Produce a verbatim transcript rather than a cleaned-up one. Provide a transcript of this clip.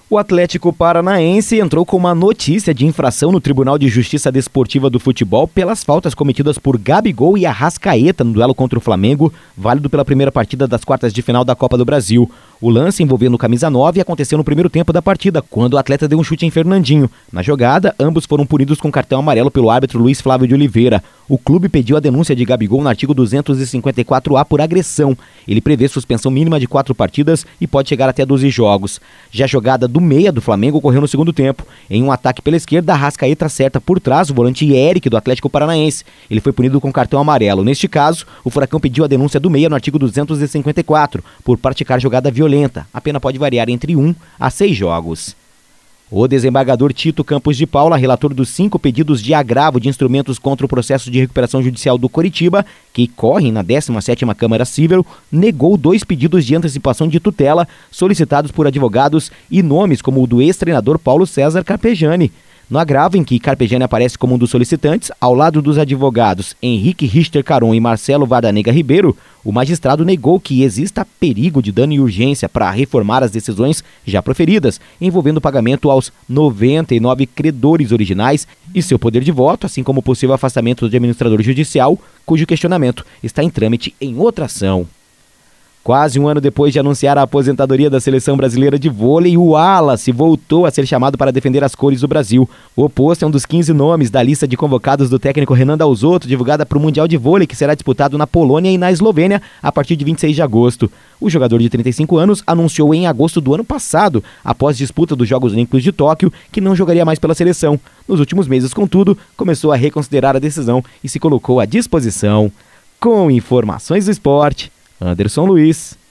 O Atlético Paranaense entrou com uma notícia de infração no Tribunal de Justiça Desportiva do Futebol pelas faltas cometidas por Gabigol e Arrascaeta no duelo contra o Flamengo, válido pela primeira partida das quartas de final da Copa do Brasil. O lance envolvendo o camisa nove aconteceu no primeiro tempo da partida, quando o atleta deu um chute em Fernandinho. Na jogada, ambos foram punidos com cartão amarelo pelo árbitro Luiz Flávio de Oliveira. O clube pediu a denúncia de Gabigol no artigo duzentos e cinquenta e quatro A por agressão. Ele prevê suspensão mínima de quatro partidas e pode chegar até doze jogos. Já a jogada do meia do Flamengo ocorreu no segundo tempo. Em um ataque pela esquerda, Arrascaeta acerta por trás o volante Eric do Atlético Paranaense. Ele foi punido com cartão amarelo. Neste caso, o Furacão pediu a denúncia do meia no artigo duzentos e cinquenta e quatro por praticar jogada violenta. A pena pode variar entre um a seis jogos. O desembargador Tito Campos de Paula, relator dos cinco pedidos de agravo de instrumentos contra o processo de recuperação judicial do Coritiba, que correm na décima sétima Câmara Cível, negou dois pedidos de antecipação de tutela solicitados por advogados e nomes como o do ex-treinador Paulo César Carpegiani. No agravo em que Carpegiani aparece como um dos solicitantes, ao lado dos advogados Henrique Richter Caron e Marcelo Vardanega Ribeiro, o magistrado negou que exista perigo de dano e urgência para reformar as decisões já proferidas, envolvendo o pagamento aos noventa e nove credores originais e seu poder de voto, assim como o possível afastamento do administrador judicial, cujo questionamento está em trâmite em outra ação. Quase um ano depois de anunciar a aposentadoria da seleção brasileira de vôlei, o Wallace voltou a ser chamado para defender as cores do Brasil. O posto é um dos quinze nomes da lista de convocados do técnico Renan Dalzotto, divulgada para o Mundial de Vôlei, que será disputado na Polônia e na Eslovênia a partir de vinte e seis de agosto. O jogador de trinta e cinco anos anunciou em agosto do ano passado, após disputa dos Jogos Olímpicos de Tóquio, que não jogaria mais pela seleção. Nos últimos meses, contudo, começou a reconsiderar a decisão e se colocou à disposição. Com informações do esporte, Anderson Luiz.